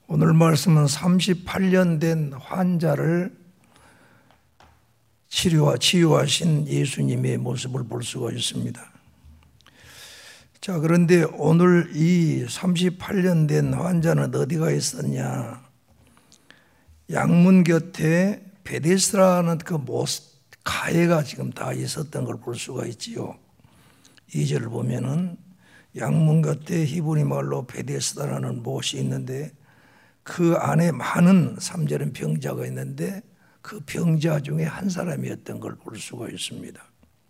오늘 말씀은 38년 된 환자를 치유하신 예수님의 모습을 볼 수가 있습니다. 자, 그런데 오늘 이 38년 된 환자는 어디가 있었냐? 양문 곁에 베데스다라는 그 가해가 지금 다 있었던 걸 볼 수가 있지요. 2절을 보면은 양문 곁에 히브리 말로 베데스다라는 못이 있는데 그 안에 많은 3절은 병자가 있는데 그 병자 중에 한 사람이었던 걸 볼 수가 있습니다.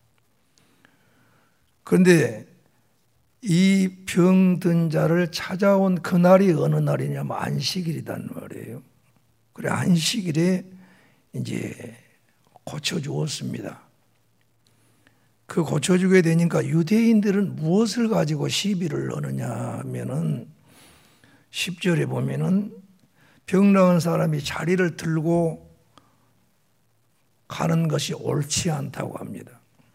그런데 이 병든 자를 찾아온 그날이 어느 날이냐면 안식일이란 말이에요. 그래, 안식일에 이제 고쳐주었습니다. 그 고쳐주게 되니까 유대인들은 무엇을 가지고 시비를 거느냐 하면은 10절에 보면은 병 나은 사람이 자리를 들고 가는 것이 옳지 않다고 합니다.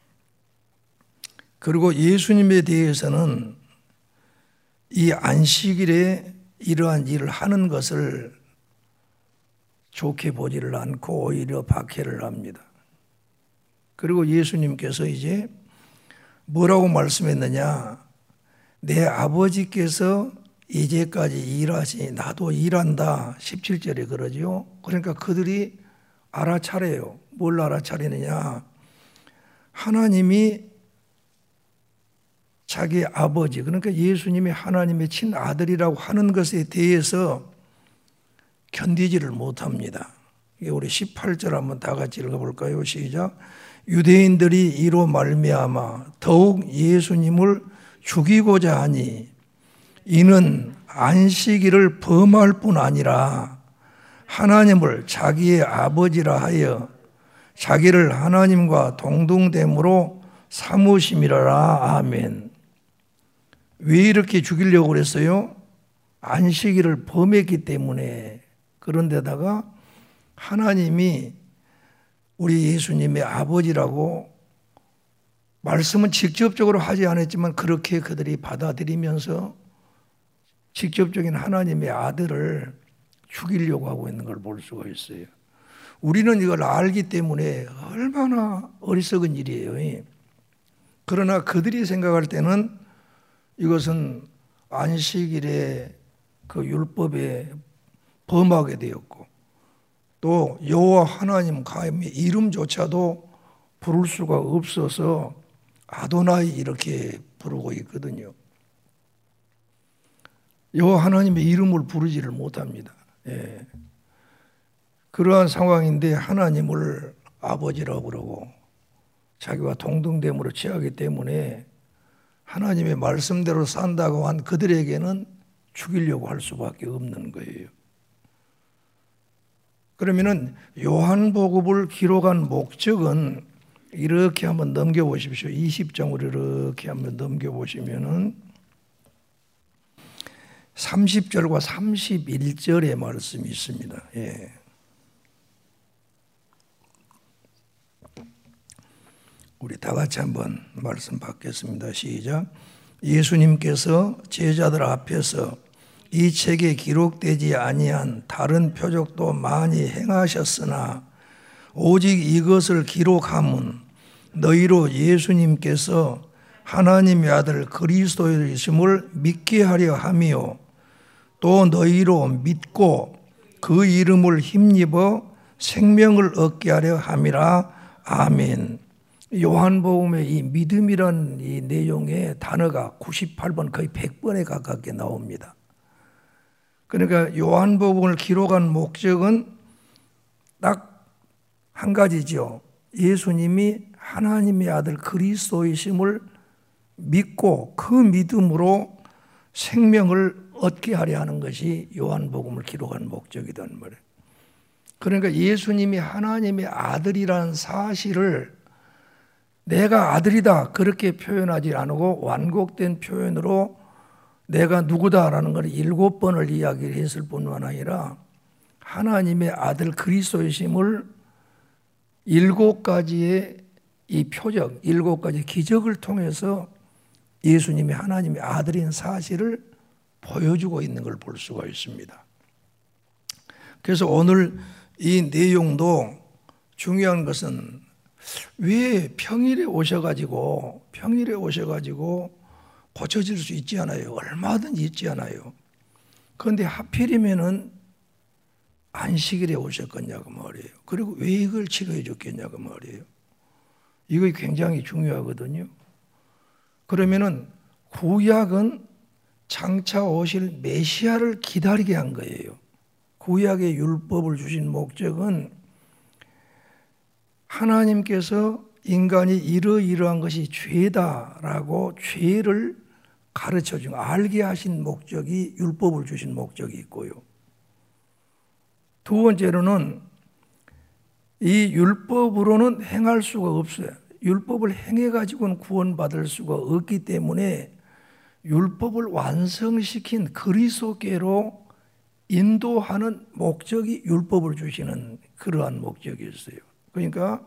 그리고 예수님에 대해서는 이 안식일에 이러한 일을 하는 것을 좋게 보지를 않고 오히려 박해를 합니다. 그리고 예수님께서 이제 뭐라고 말씀했느냐? 내 아버지께서 이제까지 일하시니 나도 일한다. 17절에 그러죠. 그러니까 그들이 알아차려요. 뭘 알아차리느냐? 하나님이 자기 아버지, 그러니까 예수님이 하나님의 친아들이라고 하는 것에 대해서 견디지를 못합니다. 우리 18절 한번 다 같이 읽어볼까요? 시작. 유대인들이 이로 말미암아 더욱 예수님을 죽이고자 하니 이는 안식일을 범할 뿐 아니라 하나님을 자기의 아버지라 하여 자기를 하나님과 동등됨으로 삼으심이라. 아멘. 왜 이렇게 죽이려고 그랬어요? 안식일을 범했기 때문에. 그런데다가 하나님이 우리 예수님의 아버지라고 말씀은 직접적으로 하지 않았지만 그렇게 그들이 받아들이면서 직접적인 하나님의 아들을 죽이려고 하고 있는 걸 볼 수가 있어요. 우리는 이걸 알기 때문에 얼마나 어리석은 일이에요. 그러나 그들이 생각할 때는 이것은 안식일의 그 율법에 범하게 되었고 또 여호와 하나님 감히 이름조차도 부를 수가 없어서 아도나이 이렇게 부르고 있거든요. 여호와 하나님의 이름을 부르지를 못합니다. 예. 그러한 상황인데 하나님을 아버지라고 그러고 자기와 동등됨으로 취하기 때문에 하나님의 말씀대로 산다고 한 그들에게는 죽이려고 할 수밖에 없는 거예요. 그러면은 요한복음을 기록한 목적은 이렇게 한번 넘겨보십시오. 20장으로 이렇게 한번 넘겨보시면은 30절과 31절의 말씀이 있습니다. 예. 우리 다 같이 한번 말씀 받겠습니다. 시작. 예수님께서 제자들 앞에서 이 책에 기록되지 아니한 다른 표적도 많이 행하셨으나 오직 이것을 기록함은 너희로 예수님께서 하나님의 아들 그리스도이심을 믿게 하려 함이요 또 너희로 믿고 그 이름을 힘입어 생명을 얻게 하려 함이라. 아멘. 요한복음의 이 믿음이라는 이 내용의 단어가 98번 거의 100번에 가깝게 나옵니다. 그러니까 요한복음을 기록한 목적은 딱 한 가지죠. 예수님이 하나님의 아들 그리스도이심을 믿고 그 믿음으로 생명을 얻게 하려 하는 것이 요한복음을 기록한 목적이란 말이에요. 그러니까 예수님이 하나님의 아들이라는 사실을 내가 아들이다 그렇게 표현하지 않고 완곡된 표현으로 내가 누구다라는 걸 7번을 이야기를 했을 뿐만 아니라 하나님의 아들 그리스도이심을 7가지의 이 표적, 7가지 기적을 통해서 예수님이 하나님의 아들인 사실을 보여주고 있는 걸 볼 수가 있습니다. 그래서 오늘 이 내용도 중요한 것은 왜 평일에 오셔가지고 고쳐질 수 있지 않아요? 얼마든지 있지 않아요? 그런데 하필이면은 안식일에 오셨겠냐고 말이에요. 그리고 왜 이걸 치료해 줬겠냐고 말이에요. 이거 굉장히 중요하거든요. 그러면은 구약은 장차 오실 메시아를 기다리게 한 거예요. 구약의 율법을 주신 목적은 하나님께서 인간이 이러이러한 것이 죄다라고 죄를 가르쳐 준, 알게 하신 목적이 율법을 주신 목적이 있고요. 두 번째로는 이 율법으로는 행할 수가 없어요. 율법을 행해가지고는 구원받을 수가 없기 때문에 율법을 완성시킨 그리스도께로 인도하는 목적이 율법을 주시는 그러한 목적이었어요. 그러니까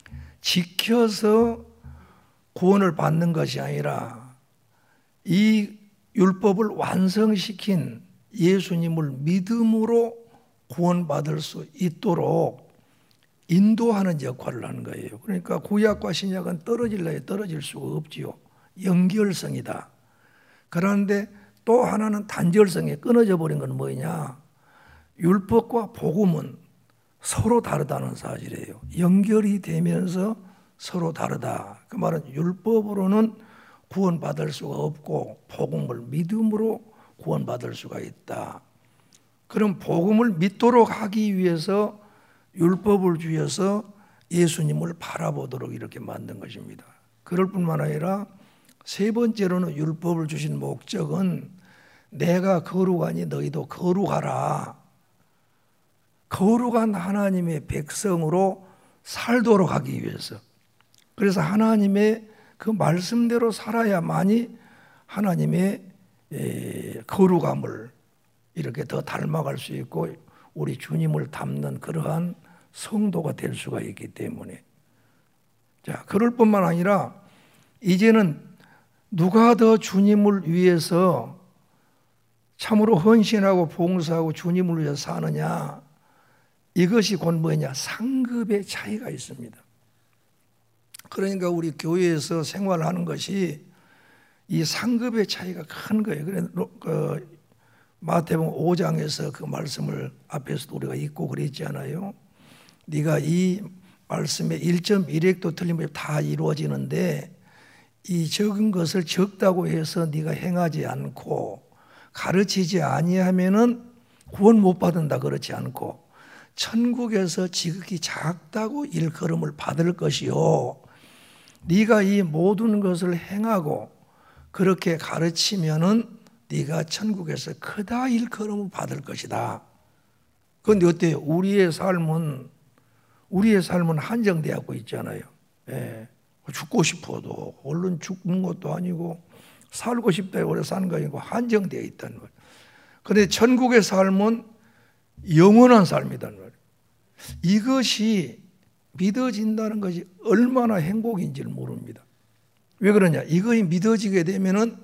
지켜서 구원을 받는 것이 아니라 이 율법을 완성시킨 예수님을 믿음으로 구원받을 수 있도록 인도하는 역할을 하는 거예요. 그러니까 구약과 신약은 떨어질 수가 없지요. 연결성이다. 그런데 또 하나는 단절성에 끊어져 버린 건 뭐냐? 율법과 복음은 서로 다르다는 사실이에요. 연결이 되면서 서로 다르다. 그 말은 율법으로는 구원받을 수가 없고 복음을 믿음으로 구원받을 수가 있다. 그럼 복음을 믿도록 하기 위해서 율법을 주셔서 예수님을 바라보도록 이렇게 만든 것입니다. 그럴 뿐만 아니라 세 번째로는 율법을 주신 목적은 내가 거룩하니 너희도 거룩하라. 거룩한 하나님의 백성으로 살도록 하기 위해서. 그래서 하나님의 그 말씀대로 살아야만이 하나님의 거룩함을 이렇게 더 닮아갈 수 있고 우리 주님을 닮는 그러한 성도가 될 수가 있기 때문에. 자, 그럴 뿐만 아니라 이제는 누가 더 주님을 위해서 참으로 헌신하고 봉사하고 주님을 위해서 사느냐, 이것이 곧 뭐냐? 상급의 차이가 있습니다. 그러니까 우리 교회에서 생활하는 것이 이 상급의 차이가 큰 거예요. 그래서 마태복음 5장에서 그 말씀을 앞에서도 우리가 읽고 그랬잖아요. 네가 이 말씀에 1.1획도 틀리면 다 이루어지는데 이 적은 것을 적다고 해서 네가 행하지 않고 가르치지 아니하면은 구원 못 받는다. 그렇지 않고 천국에서 지극히 작다고 일컬음을 받을 것이요, 네가 이 모든 것을 행하고 그렇게 가르치면은 네가 천국에서 크다 일컬음을 받을 것이다. 그런데 어때요? 우리의 삶은 한정되고 있잖아요. 예. 죽고 싶어도 얼른 죽는 것도 아니고 살고 싶다 오래 사는 거 아니고 한정되어 있다는 거예요. 그런데 천국의 삶은 영원한 삶이라는 거예요. 이것이 믿어진다는 것이 얼마나 행복인지를 모릅니다. 왜 그러냐? 이것이 믿어지게 되면은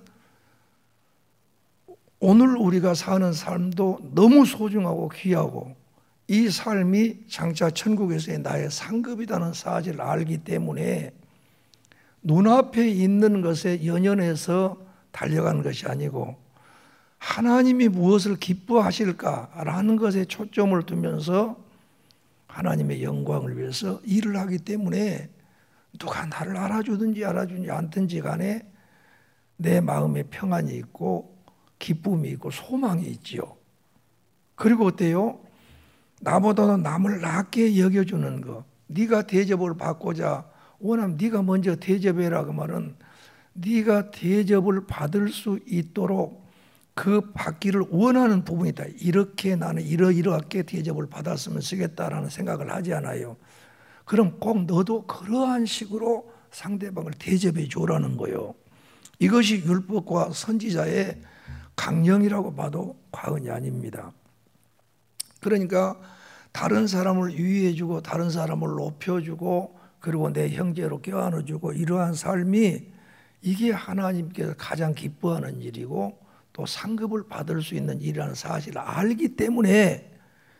오늘 우리가 사는 삶도 너무 소중하고 귀하고 이 삶이 장차 천국에서의 나의 상급이라는 사실을 알기 때문에 눈앞에 있는 것에 연연해서 달려가는 것이 아니고 하나님이 무엇을 기뻐하실까라는 것에 초점을 두면서 하나님의 영광을 위해서 일을 하기 때문에 누가 나를 알아주든지 알아주지 않든지 간에 내 마음에 평안이 있고 기쁨이 있고 소망이 있지요. 그리고 어때요? 나보다도 남을 낮게 여겨주는 거. 네가 대접을 받고자 원하면 네가 먼저 대접해라. 그 말은 네가 대접을 받을 수 있도록 그 받기를 원하는 부분이 있다. 이렇게 나는 이러이러하게 대접을 받았으면 쓰겠다라는 생각을 하지 않아요. 그럼 꼭 너도 그러한 식으로 상대방을 대접해 주라는 거예요. 이것이 율법과 선지자의 강령이라고 봐도 과언이 아닙니다. 그러니까 다른 사람을 유의해주고 다른 사람을 높여주고 그리고 내 형제로 껴안아주고 이러한 삶이 이게 하나님께서 가장 기뻐하는 일이고 또 상급을 받을 수 있는 일이라는 사실을 알기 때문에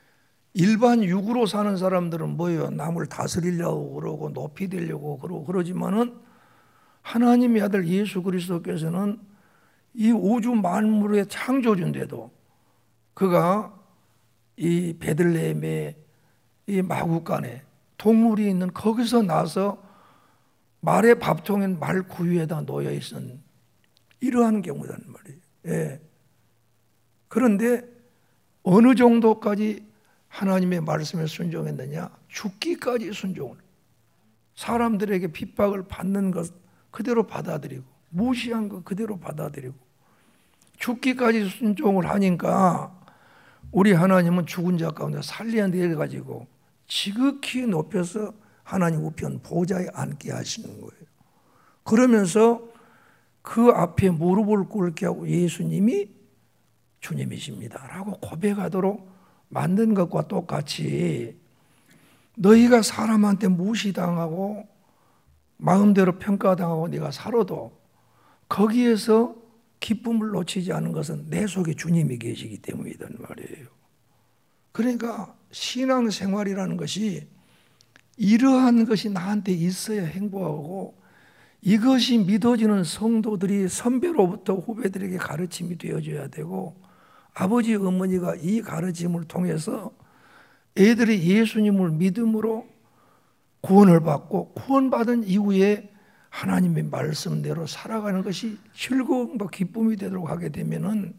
일반 육으로 사는 사람들은 뭐예요? 남을 다스리려고 그러고 높이 되려고 그러고 그러지만은 하나님의 아들 예수 그리스도께서는 이 우주 만물의 창조주인데도 그가 이 베들레헴의 이 마구간에 동물이 있는 거기서 나서 말의 밥통인 말 구유에다 놓여 있은 이러한 경우란 말이에요. 예. 그런데 어느 정도까지 하나님의 말씀에 순종했느냐? 죽기까지 순종을. 사람들에게 핍박을 받는 것 그대로 받아들이고 무시한 것 그대로 받아들이고 죽기까지 순종을 하니까 우리 하나님은 죽은 자 가운데 살려내가지고 지극히 높여서 하나님 우편 보좌에 앉게 하시는 거예요. 그러면서 그 앞에 무릎을 꿇게 하고 예수님이 주님이십니다 라고 고백하도록 만든 것과 똑같이 너희가 사람한테 무시당하고 마음대로 평가당하고 네가 살아도 거기에서 기쁨을 놓치지 않은 것은 내 속에 주님이 계시기 때문이란 말이에요. 그러니까 신앙생활이라는 것이 이러한 것이 나한테 있어야 행복하고 이것이 믿어지는 성도들이 선배로부터 후배들에게 가르침이 되어줘야 되고 아버지 어머니가 이 가르침을 통해서 애들이 예수님을 믿음으로 구원을 받고 구원받은 이후에 하나님의 말씀대로 살아가는 것이 즐거움과 기쁨이 되도록 하게 되면은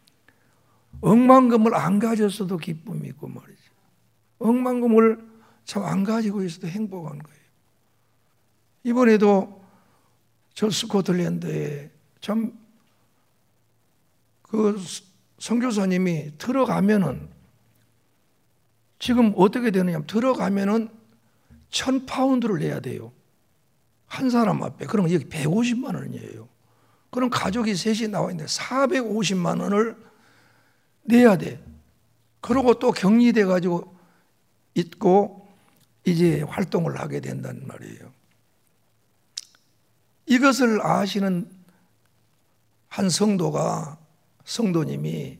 억만금을 안 가졌어도 기쁨이 있고 말이죠. 억만금을 참 안 가지고 있어도 행복한 거예요. 이번에도 저 스코틀랜드에 참 그 선교사님이 들어가면은 지금 어떻게 되느냐? 들어가면은 1,000파운드를 내야 돼요. 한 사람 앞에. 그러면 여기 150만 원이에요. 그럼 가족이 셋이 나와 있는데 450만 원을 내야 돼. 그러고 또 격리돼 가지고 있고 이제 활동을 하게 된단 말이에요. 이것을 아시는 한 성도님이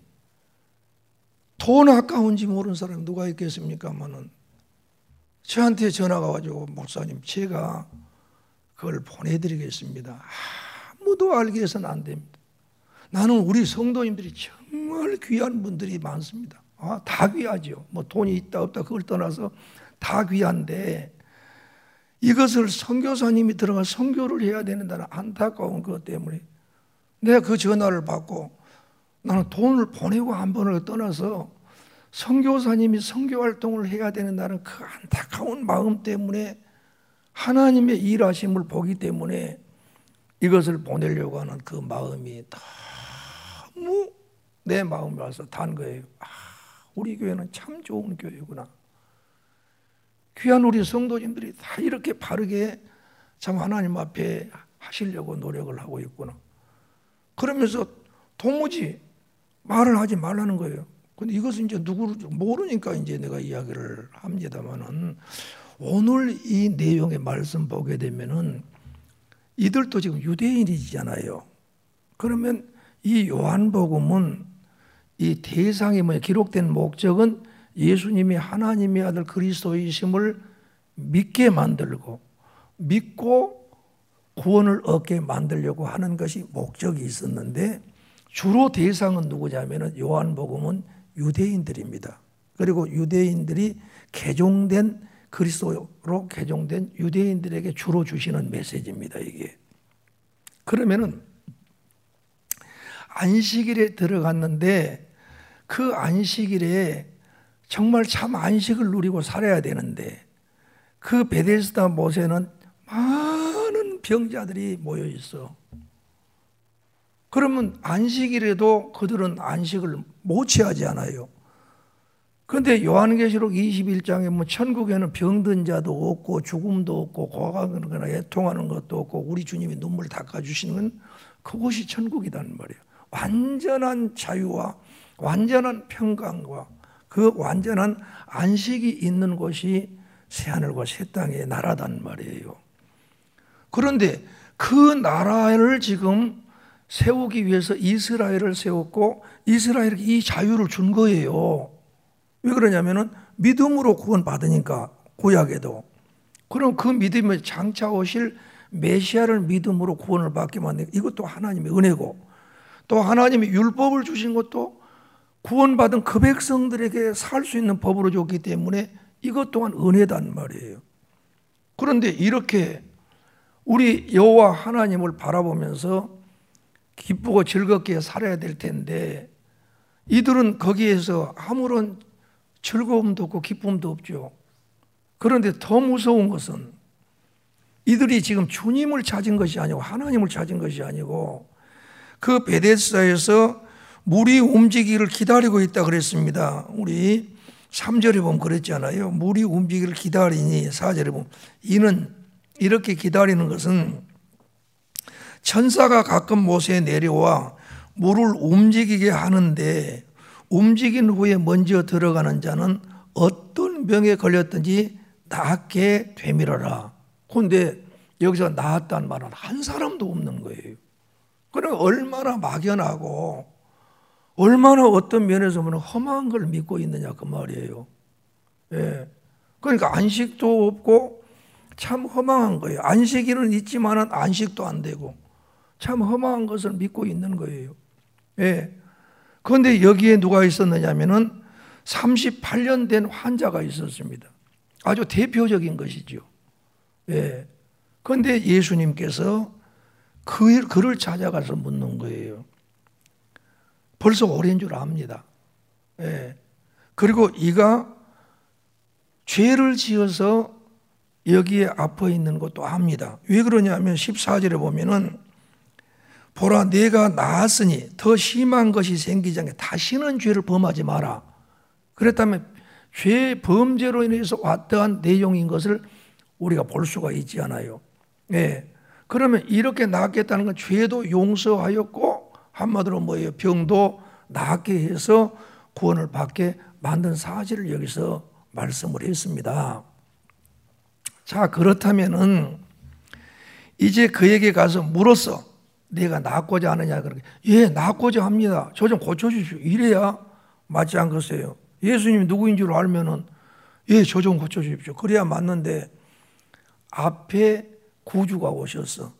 돈 아까운지 모르는 사람이 누가 있겠습니까만은 저한테 전화가 와가지고 목사님 제가 그걸 보내드리겠습니다. 아무도 알게 해서는 안 됩니다. 나는 우리 성도님들이 정말 귀한 분들이 많습니다. 다 귀하죠. 뭐 돈이 있다 없다 그걸 떠나서 다 귀한데 이것을 선교사님이 들어가 선교를 해야 되는다는 안타까운 것 때문에 내가 그 전화를 받고 나는 돈을 보내고 한 번을 떠나서 선교사님이 선교활동을 해야 된다는 그 안타까운 마음 때문에 하나님의 일하심을 보기 때문에 이것을 보내려고 하는 그 마음이 너무 내 마음에 와서 단 거예요. 우리 교회는 참 좋은 교회구나. 귀한 우리 성도님들이 다 이렇게 바르게 참 하나님 앞에 하시려고 노력을 하고 있구나. 그러면서 도무지 말을 하지 말라는 거예요. 근데 이것은 이제 누구를 모르니까 이제 내가 이야기를 합니다만은 오늘 이 내용의 말씀 보게 되면은 이들도 지금 유대인이잖아요. 그러면 이 요한복음은 이 대상이 기록된 목적은 예수님이 하나님의 아들 그리스도이심을 믿게 만들고 믿고 구원을 얻게 만들려고 하는 것이 목적이 있었는데 주로 대상은 누구냐면은 요한복음은 유대인들입니다. 그리고 유대인들이 개종된 그리스도로 개종된 유대인들에게 주로 주시는 메시지입니다. 이게 그러면은 안식일에 들어갔는데 그 안식일에 정말 참 안식을 누리고 살아야 되는데 그 베데스다 못에는 많은 병자들이 모여 있어. 그러면 안식일에도 그들은 안식을 못 취하지 않아요. 그런데 요한계시록 21장에 뭐 천국에는 병든 자도 없고 죽음도 없고 고아거나 애통하는 것도 없고 우리 주님이 눈물 닦아주시는 건 그곳이 천국이란 말이에요. 완전한 자유와 완전한 평강과 그 완전한 안식이 있는 곳이 새하늘과 새 땅의 나라단 말이에요. 그런데 그 나라를 지금 세우기 위해서 이스라엘을 세웠고 이스라엘에게 이 자유를 준 거예요. 왜 그러냐면은 믿음으로 구원받으니까, 구약에도. 그럼 그 믿음에 장차 오실 메시아를 믿음으로 구원을 받게 만든 이것도 하나님의 은혜고, 또 하나님이 율법을 주신 것도 구원받은 그 백성들에게 살 수 있는 법으로 줬기 때문에 이것 또한 은혜단 말이에요. 그런데 이렇게 우리 여호와 하나님을 바라보면서 기쁘고 즐겁게 살아야 될 텐데 이들은 거기에서 아무런 즐거움도 없고 기쁨도 없죠. 그런데 더 무서운 것은 이들이 지금 주님을 찾은 것이 아니고 하나님을 찾은 것이 아니고 그 베데스다에서 물이 움직이기를 기다리고 있다 그랬습니다. 우리 3절에 보면 그랬잖아요. 물이 움직이기를 기다리니 4절에 보면 이는 이렇게 기다리는 것은 천사가 가끔 모세에 내려와 물을 움직이게 하는데 움직인 후에 먼저 들어가는 자는 어떤 병에 걸렸든지 낫게 되밀어라. 그런데 여기서 나았다는 말은 한 사람도 없는 거예요. 그럼 얼마나 막연하고 얼마나 어떤 면에서 보면 험한 걸 믿고 있느냐 그 말이에요. 예. 그러니까 안식도 없고 참 허망한 거예요. 안식일은 있지만은 안식도 안 되고 참 허망한 것을 믿고 있는 거예요. 예. 그런데 여기에 누가 있었느냐면은 38년 된 환자가 있었습니다. 아주 대표적인 것이죠. 예. 그런데 예수님께서 그를 찾아가서 묻는 거예요. 벌써 오랜 줄 압니다. 예. 그리고 이가 죄를 지어서 여기에 아파 있는 것도 압니다. 왜 그러냐면 14절에 보면은 보라 내가 나았으니 더 심한 것이 생기지 않게 다시는 죄를 범하지 마라. 그렇다면 죄 범죄로 인해서 왔던 내용인 것을 우리가 볼 수가 있지 않아요. 예. 그러면 이렇게 낫겠다는 건 죄도 용서하였고 한마디로 뭐예요? 병도 낫게 해서 구원을 받게 만든 사실을 여기서 말씀을 했습니다. 자, 그렇다면은 이제 그에게 가서 물었어. 내가 낫고자 하느냐? 그러게. 예, 낫고자 합니다. 저 좀 고쳐주십시오. 이래야 맞지 않겠어요? 예수님이 누구인 줄 알면은 예, 저 좀 고쳐주십시오. 그래야 맞는데 앞에 구주가 오셨어.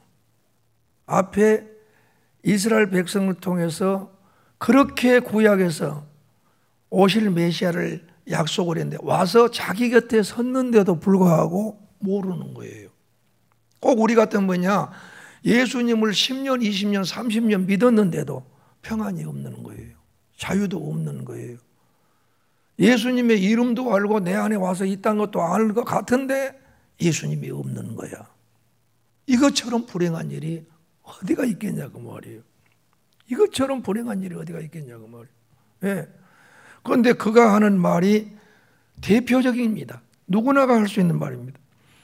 앞에 이스라엘 백성을 통해서 그렇게 구약에서 오실 메시아를 약속을 했는데 와서 자기 곁에 섰는데도 불구하고 모르는 거예요. 꼭 우리 같은 뭐냐 예수님을 10년, 20년, 30년 믿었는데도 평안이 없는 거예요. 자유도 없는 거예요. 예수님의 이름도 알고 내 안에 와서 있다는 것도 알 것 같은데 예수님이 없는 거야. 이것처럼 불행한 일이 어디가 있겠냐고 말이에요. 이것처럼 불행한 일이 어디가 있겠냐고 말이에요. 예. 그런데 그가 하는 말이 대표적입니다. 누구나가 할 수 있는 말입니다.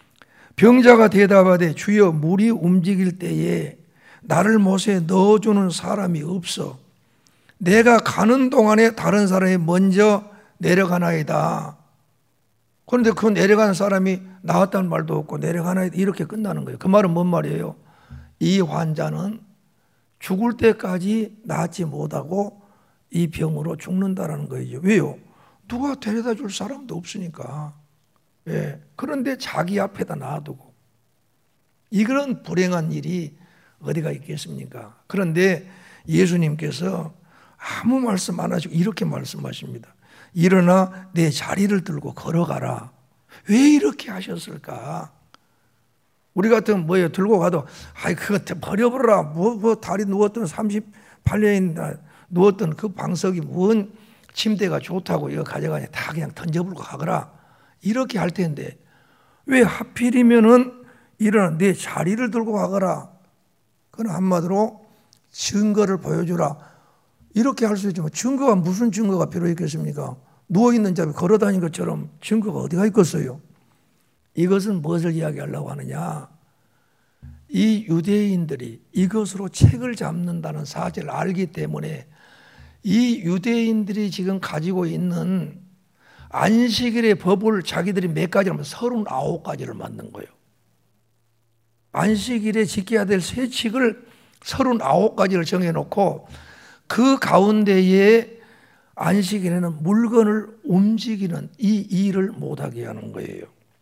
병자가 대답하되 주여 물이 움직일 때에 나를 못에 넣어주는 사람이 없어. 내가 가는 동안에 다른 사람이 먼저 내려가나이다. 그런데 그 내려가는 사람이 나왔다는 말도 없고 내려가나이다 이렇게 끝나는 거예요. 그 말은 뭔 말이에요? 이 환자는 죽을 때까지 낫지 못하고 이 병으로 죽는다라는 거예요. 왜요? 누가 데려다 줄 사람도 없으니까. 예. 그런데 자기 앞에다 놔두고 이런 불행한 일이 어디가 있겠습니까? 그런데 예수님께서 아무 말씀 안 하시고 이렇게 말씀하십니다. 일어나 내 자리를 들고 걸어가라. 왜 이렇게 하셨을까? 우리 같으면 뭐예요? 들고 가도 아이 그거 버려버려라. 뭐 다리 누웠던 38년이나 누웠던 그 방석이 뭔 침대가 좋다고 이거 가져가냐. 다 그냥 던져버리고 가거라. 이렇게 할 텐데 왜 하필이면은 일어나 내 자리를 들고 가거라. 그건 한마디로 증거를 보여주라. 이렇게 할 수 있지만 증거가 무슨 증거가 필요했겠습니까? 누워있는 자가 걸어다니는 것처럼 증거가 어디가 있겠어요? 이것은 무엇을 이야기하려고 하느냐? 이 유대인들이 이것으로 책을 잡는다는 사실을 알기 때문에 이 유대인들이 지금 가지고 있는 안식일의 법을 자기들이 몇 가지라면 39가지를 만든 거예요. 안식일에 지켜야 될 세칙을 39가지를 정해놓고 그 가운데에 안식일에는 물건을 움직이는 이 일을 못하게 하는 거예요.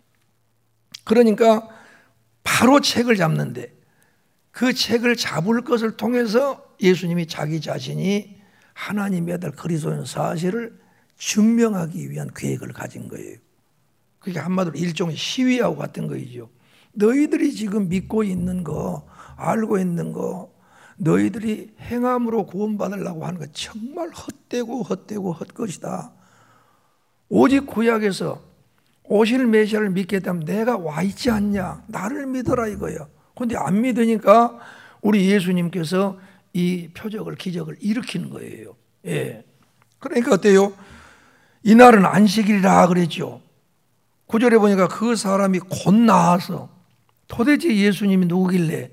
그러니까 바로 책을 잡는데 그 책을 잡을 것을 통해서 예수님이 자기 자신이 하나님의 아들 그리스도인 사실을 증명하기 위한 계획을 가진 거예요. 그게 한마디로 일종의 시위하고 같은 거이죠. 너희들이 지금 믿고 있는 거, 알고 있는 거, 너희들이 행함으로 구원받으려고 하는 거 정말 헛되고 헛것이다. 오직 구약에서 오실 메시아를 믿겠다면 내가 와 있지 않냐, 나를 믿어라 이거야. 그런데 안 믿으니까 우리 예수님께서 이 표적을, 기적을 일으키는 거예요. 예. 그러니까 어때요? 이날은 안식일이라 그랬죠. 9절에 보니까 그 사람이 곧 나와서 도대체 예수님이 누구길래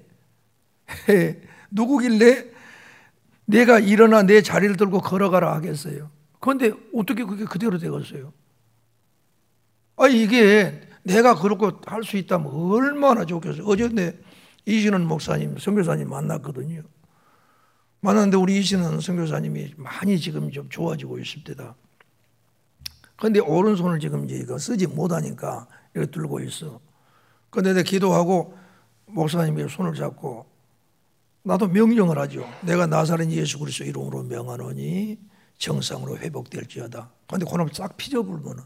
내가 일어나 내 자리를 들고 걸어가라 하겠어요. 그런데 어떻게 그게 그대로 되겠어요? 이게 내가 그렇게 할 수 있다면 얼마나 좋겠어요. 어제 이신은 목사님, 선교사님 만났거든요. 만났는데 우리 이신은 선교사님이 많이 지금 좀 좋아지고 있습니다. 그런데 오른손을 지금 이제 쓰지 못하니까 이렇게 들고 있어. 그런데 내가 기도하고 목사님이 손을 잡고 나도 명령을 하죠. 내가 나사렛 예수 그리스도 이름으로 명하노니 정상으로 회복될지어다. 그런데 그놈 싹 피져불면은,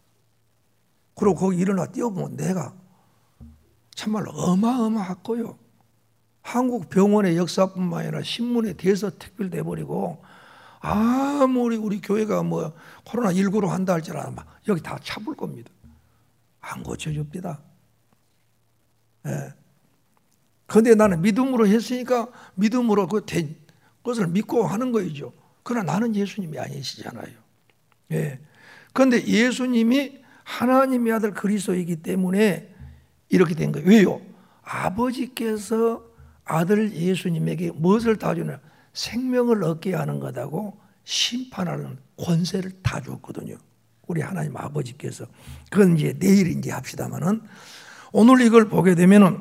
그리고 거기 일어나 뛰어보면 내가 참말로 어마어마하고요. 한국 병원의 역사뿐만 아니라 신문에 대서특필돼 버리고, 아무리 우리 교회가 뭐 코로나19로 한다 할지라도 여기 다 차볼 겁니다. 안 고쳐줍니다. 예. 그런데 나는 믿음으로 했으니까 믿음으로 그것을 믿고 하는 거이죠. 그러나 나는 예수님이 아니시잖아요. 예. 그런데 예수님이 하나님의 아들 그리스도이기 때문에 이렇게 된 거예요. 왜요? 아버지께서 아들 예수님에게 무엇을 다 주냐? 생명을 얻게 하는 것하고 심판하는 권세를 다 줬거든요. 우리 하나님 아버지께서. 그건 이제 내일 이제 합시다만은, 오늘 이걸 보게 되면은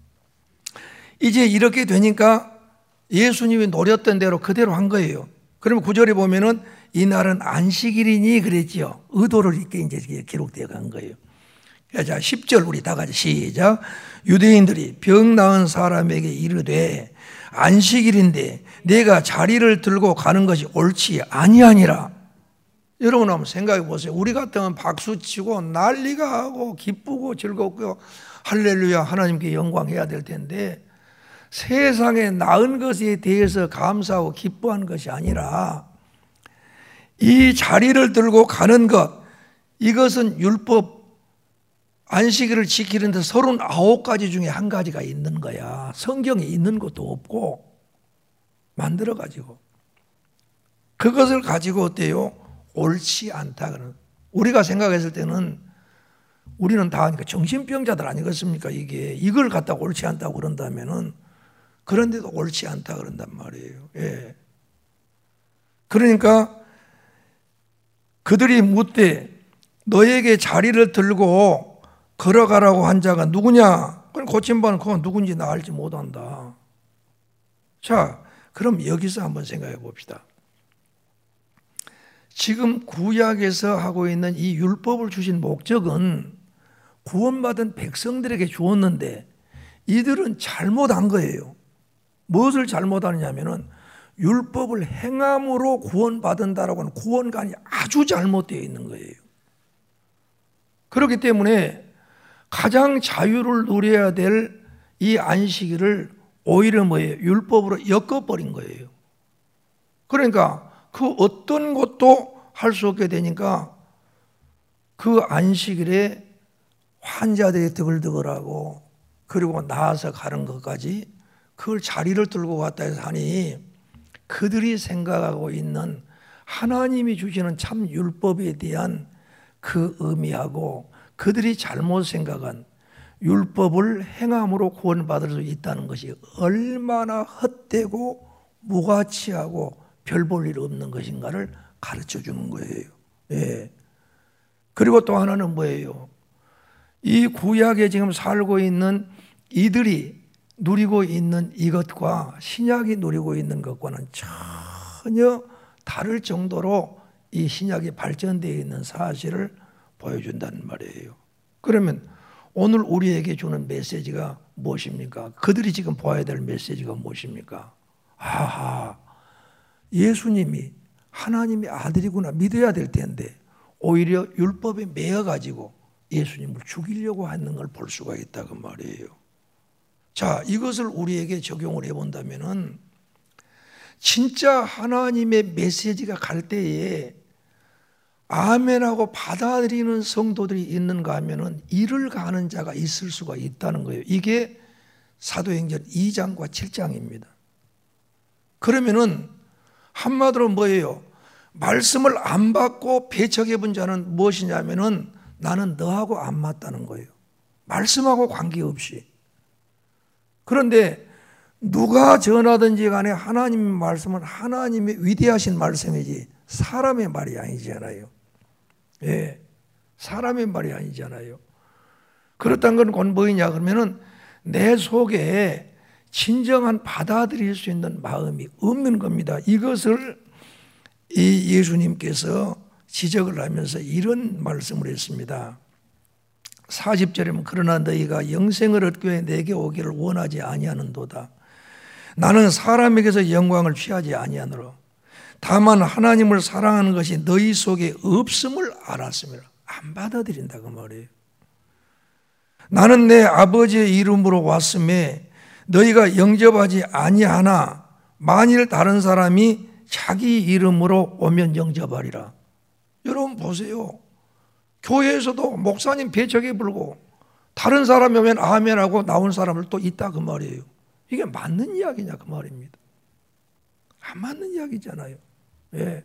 이제 이렇게 되니까 예수님이 노렸던 대로 그대로 한 거예요. 그러면 9절에 보면은 이날은 안식일이니 그랬죠. 의도를 있게 이제 기록되어 간 거예요. 자, 10절 우리 다 같이 시작. 유대인들이 병 나은 사람에게 이르되 안식일인데 내가 자리를 들고 가는 것이 옳지 아니하니라. 여러분 한번 생각해 보세요. 우리 같으면 박수치고 난리가 하고 기쁘고 즐겁고 할렐루야 하나님께 영광해야 될 텐데, 세상에 나은 것에 대해서 감사하고 기뻐하는 것이 아니라 이 자리를 들고 가는 것, 이것은 율법 안식일을 지키는데 39가지 중에 한 가지가 있는 거야. 성경에 있는 것도 없고 만들어가지고 그것을 가지고 어때요? 옳지 않다. 우리가 생각했을 때는 우리는 다 정신병자들 아니겠습니까? 이걸 갖다가 옳지 않다고 그런다면은, 그런데도 옳지 않다 그런단 말이에요. 예. 그러니까 그들이 묻되 너에게 자리를 들고 걸어가라고 한 자가 누구냐? 그럼 고침반은 그건 누군지 나 알지 못한다. 자, 그럼 여기서 한번 생각해 봅시다. 지금 구약에서 하고 있는 이 율법을 주신 목적은 구원받은 백성들에게 주었는데 이들은 잘못한 거예요. 무엇을 잘못하느냐면은 율법을 행함으로 구원받는다라고 하는 구원관이 아주 잘못되어 있는 거예요. 그렇기 때문에 가장 자유를 누려야 될 이 안식일을 오히려 뭐예요? 율법으로 엮어버린 거예요. 그러니까 그 어떤 것도 할 수 없게 되니까 그 안식일에 환자들이 드글드글하고 그리고 나아서 가는 것까지 그걸 자리를 들고 갔다 해서 하니, 그들이 생각하고 있는 하나님이 주시는 참 율법에 대한 그 의미하고 그들이 잘못 생각한 율법을 행함으로 구원받을 수 있다는 것이 얼마나 헛되고 무가치하고 별 볼 일 없는 것인가를 가르쳐 주는 거예요. 예. 그리고 또 하나는 뭐예요? 이 구약에 지금 살고 있는 이들이 누리고 있는 이것과 신약이 누리고 있는 것과는 전혀 다를 정도로 이 신약이 발전되어 있는 사실을 보여준다는 말이에요. 그러면 오늘 우리에게 주는 메시지가 무엇입니까? 그들이 지금 보아야 될 메시지가 무엇입니까? 아하, 예수님이 하나님의 아들이구나 믿어야 될 텐데 오히려 율법에 매여가지고 예수님을 죽이려고 하는 걸 볼 수가 있다고 말이에요. 자, 이것을 우리에게 적용을 해본다면은 진짜 하나님의 메시지가 갈 때에 아멘하고 받아들이는 성도들이 있는가 하면은 이를 가는 자가 있을 수가 있다는 거예요. 이게 사도행전 2장과 7장입니다. 그러면은 한마디로 뭐예요? 말씀을 안 받고 배척해 본 자는 무엇이냐면은 나는 너하고 안 맞다는 거예요. 말씀하고 관계없이. 그런데 누가 전하든지 간에 하나님의 말씀은 하나님의 위대하신 말씀이지 사람의 말이 아니잖아요. 예, 사람의 말이 아니잖아요. 그렇다는 건 뭐이냐 그러면은 내 속에 진정한 받아들일 수 있는 마음이 없는 겁니다. 이것을 이 예수님께서 지적을 하면서 이런 말씀을 했습니다. 40절에 그러나 너희가 영생을 얻기 위해 내게 오기를 원하지 아니하는도다. 나는 사람에게서 영광을 취하지 아니하노라. 다만 하나님을 사랑하는 것이 너희 속에 없음을 알았습니다. 안 받아들인다 그 말이에요. 나는 내 아버지의 이름으로 왔음에 너희가 영접하지 아니하나 만일 다른 사람이 자기 이름으로 오면 영접하리라. 여러분 보세요. 교회에서도 목사님 배척에 불고 다른 사람이 오면 아멘하고 나온 사람을 또 있다 그 말이에요. 이게 맞는 이야기냐 그 말입니다. 안 맞는 이야기잖아요. 예.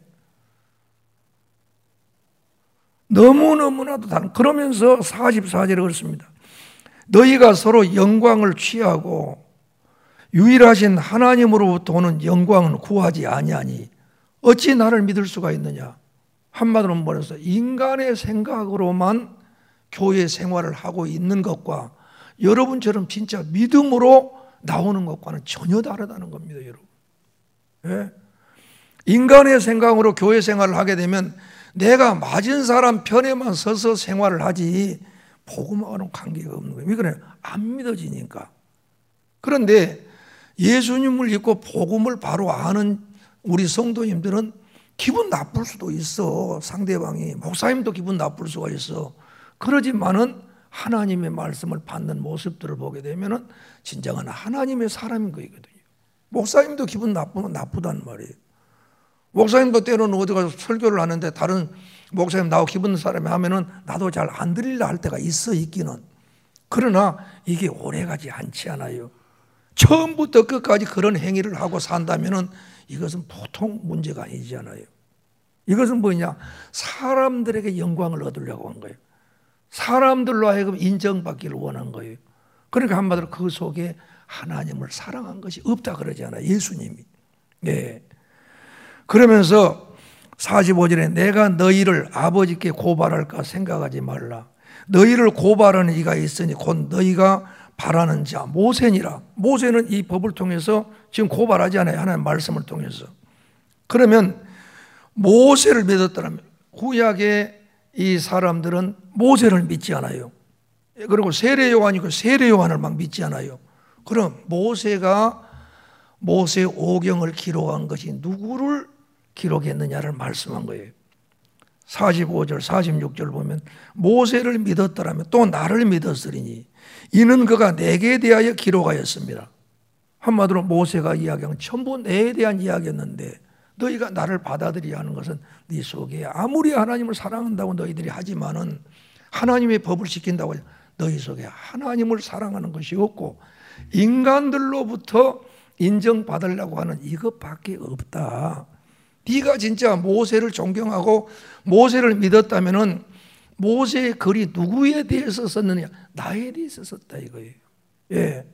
너무너무나도 다른. 그러면서 44절에 그렇습니다. 너희가 서로 영광을 취하고 유일하신 하나님으로부터 오는 영광은 구하지 아니하니 어찌 나를 믿을 수가 있느냐. 한마디로 말해서 인간의 생각으로만 교회 생활을 하고 있는 것과 여러분처럼 진짜 믿음으로 나오는 것과는 전혀 다르다는 겁니다, 여러분. 예? 인간의 생각으로 교회 생활을 하게 되면 내가 맞은 사람 편에만 서서 생활을 하지 복음하고는 관계가 없는 거예요. 왜 그래요? 안 믿어지니까. 그런데 예수님을 믿고 복음을 바로 아는 우리 성도님들은 기분 나쁠 수도 있어. 상대방이. 목사님도 기분 나쁠 수가 있어. 그러지만은 하나님의 말씀을 받는 모습들을 보게 되면은 진정한 하나님의 사람인 거거든요. 목사님도 기분 나쁘면 나쁘단 말이에요. 목사님도 때로는 어디 가서 설교를 하는데 다른 목사님 나하고 기분 나쁜 사람이 하면은 나도 잘 안 들리려 할 때가 있기는. 그러나 이게 오래가지 않지 않아요. 처음부터 끝까지 그런 행위를 하고 산다면은 이것은 보통 문제가 아니잖아요. 이것은 뭐냐? 사람들에게 영광을 얻으려고 한 거예요. 사람들로 하여금 인정받기를 원한 거예요. 그러니까 한마디로 그 속에 하나님을 사랑한 것이 없다 그러잖아요. 예수님이. 예. 그러면서 45절에 내가 너희를 아버지께 고발할까 생각하지 말라. 너희를 고발하는 이가 있으니 곧 너희가 바라는 자 모세니라. 모세는 이 법을 통해서 지금 고발하지 않아요. 하나님의 말씀을 통해서. 그러면 모세를 믿었더라면 구약의 이 사람들은 모세를 믿지 않아요. 그리고 세례 요한이고 세례 요한을 막 믿지 않아요. 그럼 모세가 모세 오경을 기록한 것이 누구를 기록했느냐를 말씀한 거예요. 45절 46절 보면 모세를 믿었더라면 또 나를 믿었으리니 이는 그가 내게 대하여 기록하였습니다. 한마디로 모세가 이야기한 전부 내에 대한 이야기였는데 너희가 나를 받아들여야 하는 것은 네 속에 아무리 하나님을 사랑한다고 너희들이 하지만은 하나님의 법을 지킨다고 너희 속에 하나님을 사랑하는 것이 없고 인간들로부터 인정받으려고 하는 이것밖에 없다. 네가 진짜 모세를 존경하고 모세를 믿었다면은 모세의 글이 누구에 대해서 썼느냐? 나에 대해서 썼다 이거예요. 예.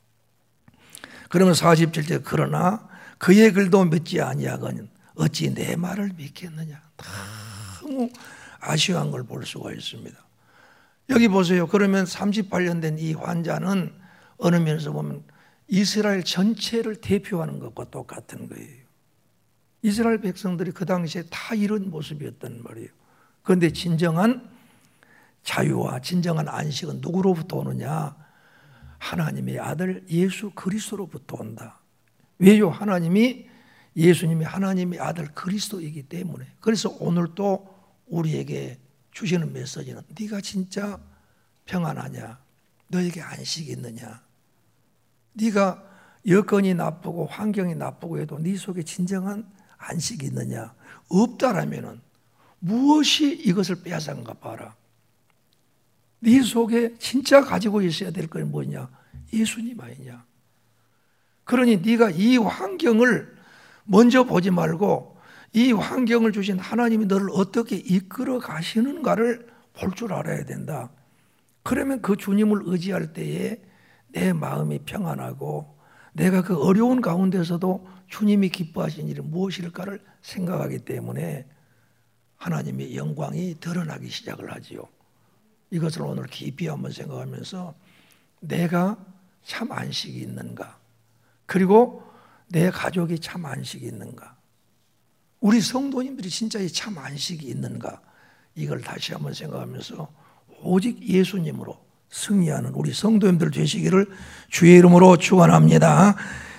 그러면 47절 그러나 그의 글도 믿지 아니하거든 어찌 내 말을 믿겠느냐? 너무 아쉬운 걸 볼 수가 있습니다. 여기 보세요. 그러면 38년 된 이 환자는 어느 면에서 보면 이스라엘 전체를 대표하는 것과 똑같은 거예요. 이스라엘 백성들이 그 당시에 다 이런 모습이었단 말이에요. 그런데 진정한 자유와 진정한 안식은 누구로부터 오느냐? 하나님의 아들 예수 그리스도로부터 온다. 왜요? 예수님이 하나님의 아들 그리스도이기 때문에. 그래서 오늘 또 우리에게 주시는 메시지는 네가 진짜 평안하냐? 너에게 안식이 있느냐? 네가 여건이 나쁘고 환경이 나쁘고 해도 네 속에 진정한 안식이 있느냐? 없다라면은 무엇이 이것을 빼앗아간가 봐라. 네 속에 진짜 가지고 있어야 될 건 뭐냐? 예수님 아니냐? 그러니 네가 이 환경을 먼저 보지 말고 이 환경을 주신 하나님이 너를 어떻게 이끌어 가시는가를 볼 줄 알아야 된다. 그러면 그 주님을 의지할 때에 내 마음이 평안하고 내가 그 어려운 가운데서도 주님이 기뻐하신 일이 무엇일까를 생각하기 때문에 하나님의 영광이 드러나기 시작을 하지요. 이것을 오늘 깊이 한번 생각하면서 내가 참 안식이 있는가? 그리고 내 가족이 참 안식이 있는가? 우리 성도님들이 진짜 이 참 안식이 있는가? 이걸 다시 한번 생각하면서 오직 예수님으로 승리하는 우리 성도님들 되시기를 주의 이름으로 축원합니다.